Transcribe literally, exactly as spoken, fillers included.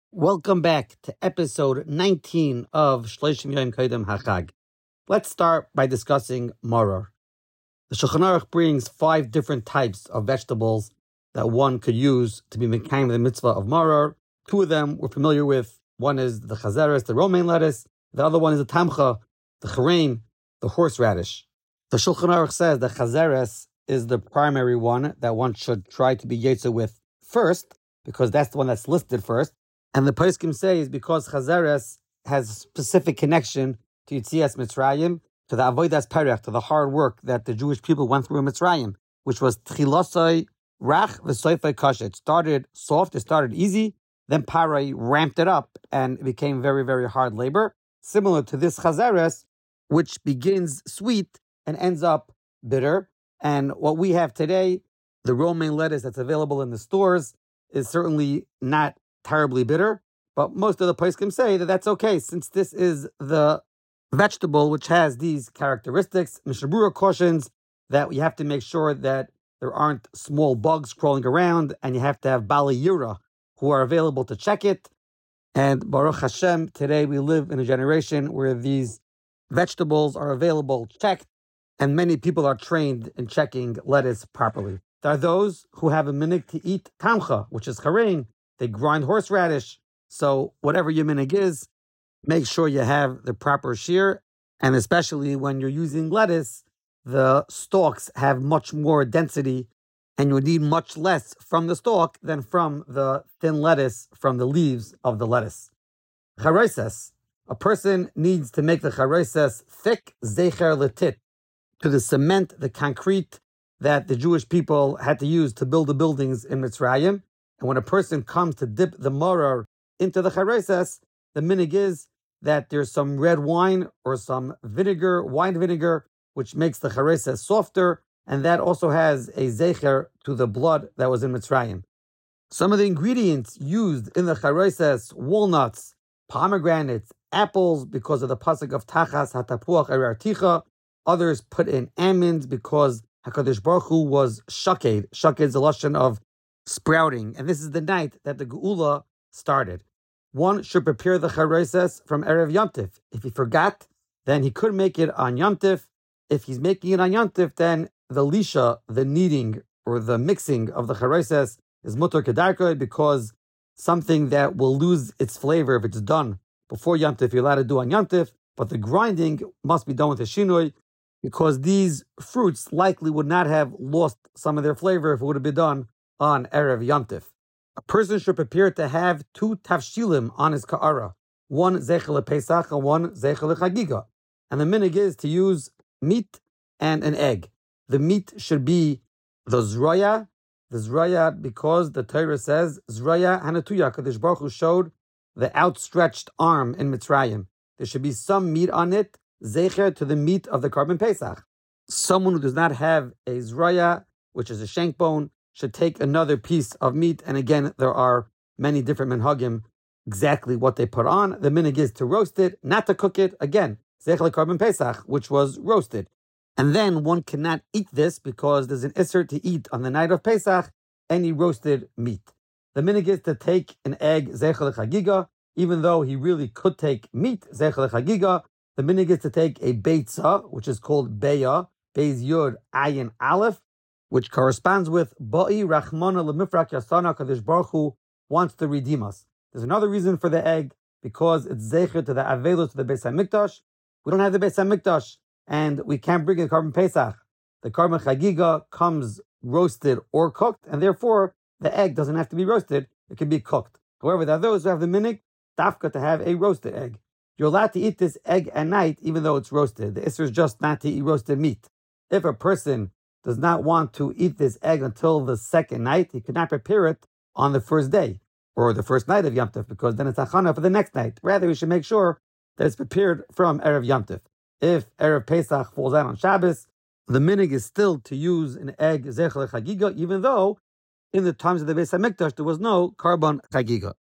Welcome back to episode nineteen of Shloshim Yom Kodem HaChag. Let's start by discussing maror. The Shulchan Aruch brings five different types of vegetables that one could use to be mekayim the mitzvah of maror. Two of them we're familiar with. One is the chazeres, the romaine lettuce. The other one is the tamcha, the charein, the horseradish. The Shulchan Aruch says that chazeres is the primary one that one should try to be yetzer with first, because that's the one that's listed first. And the poskim say is because chazeres has a specific connection to Yitzias Mitzrayim, to the avodas perech, to the hard work that the Jewish people went through in Mitzrayim, which was tchilosai rach v'soifai kasha. It started soft, it started easy, then Parai ramped it up, and it became very, very hard labor. Similar to this chazeres, which begins sweet and ends up bitter. And what we have today, the romaine lettuce that's available in the stores, is certainly not terribly bitter, but most of the poskim say that that's okay, since this is the vegetable which has these characteristics. Mishnah Berurah cautions that you have to make sure that there aren't small bugs crawling around, and you have to have Bali Yura who are available to check it. And Baruch Hashem, today we live in a generation where these vegetables are available checked, and many people are trained in checking lettuce properly. There are those who have a minhag to eat tamcha, which is charein. They grind horseradish. So whatever your minhag is, make sure you have the proper shear. And especially when you're using lettuce, the stalks have much more density, and you need much less from the stalk than from the thin lettuce from the leaves of the lettuce. Charoises. A person needs to make the charoises thick, zecher letit, to the cement, the concrete that the Jewish people had to use to build the buildings in Mitzrayim. And when a person comes to dip the maror into the charoises, the minhag is that there's some red wine or some vinegar, wine vinegar, which makes the charoises softer, and that also has a zecher to the blood that was in Mitzrayim. Some of the ingredients used in the charoises: walnuts, pomegranates, apples, because of the pasuk of Tachas Hatapuach Erarticha. Others put in almonds because HaKadosh Baruch Hu was shaked. Shaked is a lashon of sprouting, and this is the night that the Geula started. One should prepare the charoises from Erev Yom Tif. If he forgot, then he could make it on Yom Tif. If he's making it on Yom Tif, then the lisha, the kneading or the mixing of the charoises, is mutar kedarkoi, because something that will lose its flavor if it's done before Yom Tif, you're allowed to do on Yom Tif, but the grinding must be done with a shinoi, because these fruits likely would not have lost some of their flavor if it would have been done on Erev Yom Tif. A person should prepare to have two tavshilim on his ka'ara, one zeichel Pesach and one zeichel Chagiga. And the minhag is to use meat and an egg. The meat should be the zroya, the zroya because the Torah says, zroya hanatuya, Kadosh Baruch Hu showed the outstretched arm in Mitzrayim. There should be some meat on it, zeicher to the meat of the Korban Pesach. Someone who does not have a zroya, which is a shank bone, should take another piece of meat. And again, there are many different minhagim, exactly what they put on. The minhag is to roast it, not to cook it. Again, zeicher Korban Pesach, which was roasted. And then one cannot eat this because there's an isser to eat on the night of Pesach any roasted meat. The minhag is to take an egg, zeicher Chagiga, even though he really could take meat, zeicher Chagiga. The minhag is to take a beitza, which is called beya, beis yud ayin aleph, which corresponds with Ba'i Rachmana Lemifrak Yasana. Kadosh Baruch Hu wants to redeem us. There's another reason for the egg, because it's zecher to the Avelos, to the Beis HaMikdash. We don't have the Beis HaMikdash, and we can't bring the Korban Pesach. The Korban Chagiga comes roasted or cooked, and therefore the egg doesn't have to be roasted, it can be cooked. However, there are those who have the minhag, dafka, to have a roasted egg. You're allowed to eat this egg at night, even though it's roasted. The isser is just not to eat roasted meat. If a person does not want to eat this egg until the second night, he could not prepare it on the first day or the first night of Yom Tov, because then it's achana for the next night. Rather, we should make sure that it's prepared from Erev Yom Tov. If Erev Pesach falls out on Shabbos, the minhag is still to use an egg zeicher Chagiga, even though in the times of the Beis HaMikdash there was no Korban Chagiga.